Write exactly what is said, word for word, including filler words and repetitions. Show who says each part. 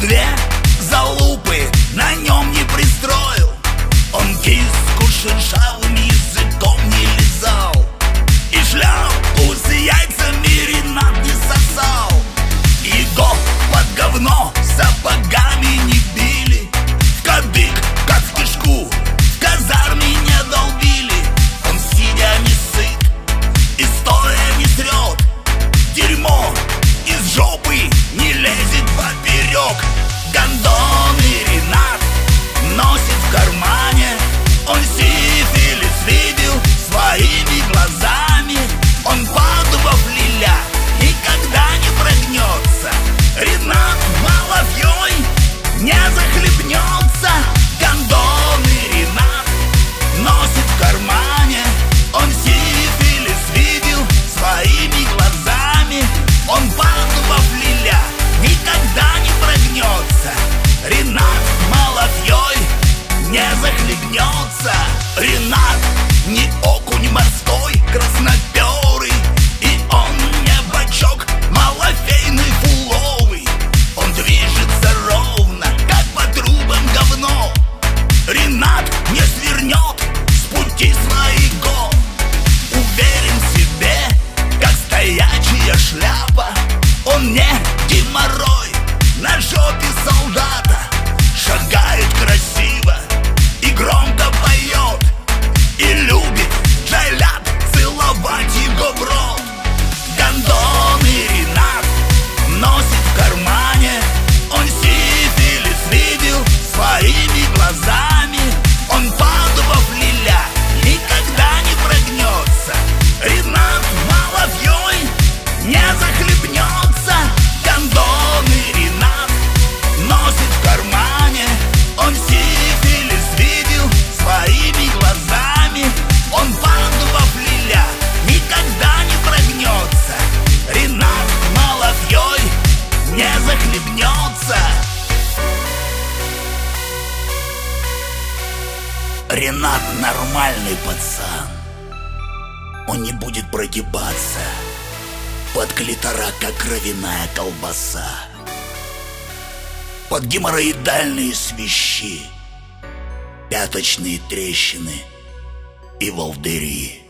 Speaker 1: две залупы на нем не пристроил. Он киску шершавым языком не лизал, и шляпу с яйцами Ренат не сосал. Его под говно сапогами не били, в кадык, как в кишку, в казарме не долбили. Он сидя не сыт и стоя не срет, дерьмо из жопы не лезет поперек. Гондоны Ренат носит в кармане, он сифилис видел своими глазами. Он падубов лиля никогда не прогнется, Ренат малафьей не захлебнется. Гондоны Ренат носит в кармане, он сифилис видел своими глазами. Он падубов лиля никогда не прогнется, Ренат малафьей не захлебнется. Ренат не окунь морской красноперый, и он не бачок малафейный фуловый. Он движется ровно, как по трубам говно. Ренат не свернет с пути своего, уверен в себе, как стоячая шляпа. Он не геморрой на жопе солдата, шагает красиво и громко поет, и любит джайлят целовать его в рот. Гондоны Ренат носит в кармане, он сифилис видел своими глазами. Он падубов лиля никогда не прогнется, Ренат малафьей не захлебнется. Гондоны Ренат носит в кармане, он сифилис видел своими глазами. Он падубов лиля никогда не прогнется, Ренат малафьей не захлебнется. Ренат нормальный пацан, он не будет прогибаться под клитора, как кровяная колбаса, под геморроидальные свищи, пяточные трещины и волдыри.